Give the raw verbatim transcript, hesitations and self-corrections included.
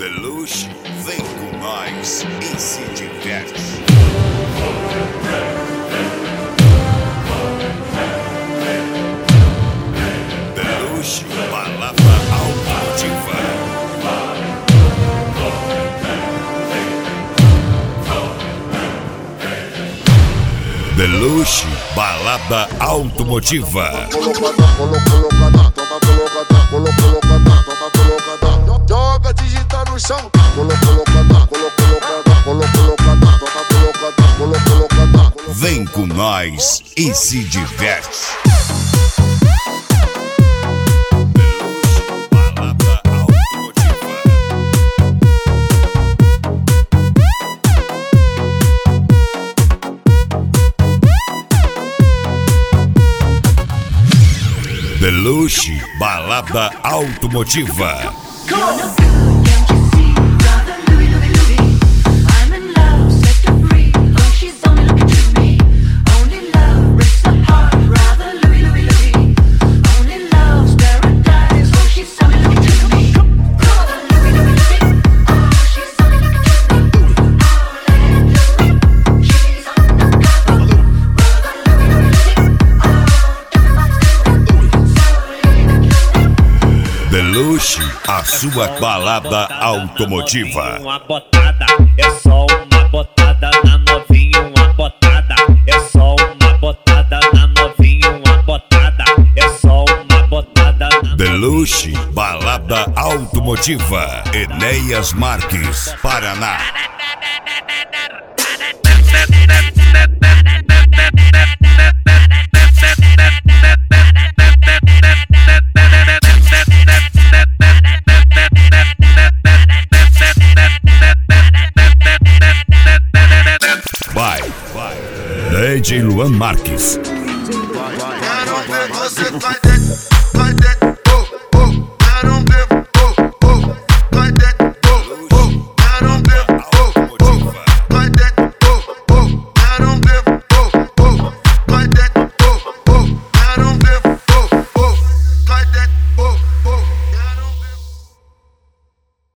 Deluxe, vem com nós e se diverte. Deluxe, balada automotiva. Deluxe, balada automotiva. Colocada, colocada, toma colocada, colocada, toma colocada. Joga digital no chão. Colocada, colocada, colocada, toma colocada, colocada. Vem com nós e se diverte. Deluxe, balada automotiva. Deluxe, a sua balada automotiva. Uma botada, é só uma botada na novinha, uma botada, é só uma botada na novinha, uma botada, é só uma botada na... Deluxe, balada automotiva. Enéas Marques, Paraná. Vai, vai. D J Luan Marques. Quero ver você